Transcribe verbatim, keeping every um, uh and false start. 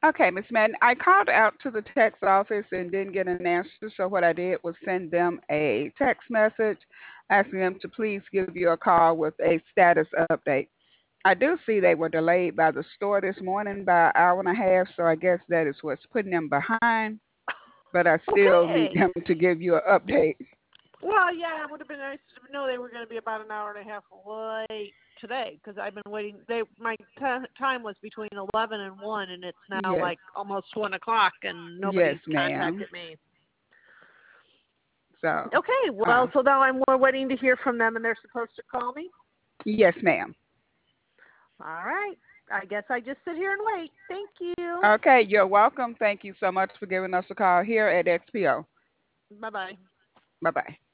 Okay, Miss Madden, I called out to the text office and didn't get an answer. So what I did was send them a text message asking them to please give you a call with a status update. I do see they were delayed by the store this morning by an hour and a half, so I guess that is what's putting them behind. But I still need Okay. them to give you an update. Well, yeah, it would have been nice to know they were going to be about an hour and a half late today because I've been waiting. They my t- time was between eleven and one, and it's now Yes, like almost one o'clock, and yes, nobody's ma'am. contacted me. So, Okay, uh, well, so now I'm we're waiting to hear from them, and they're supposed to call me. yes, ma'am. All right. I guess I just sit here and wait. Thank you. Okay, you're welcome. Thank you so much for giving us a call here at X P O. Bye bye. Bye bye.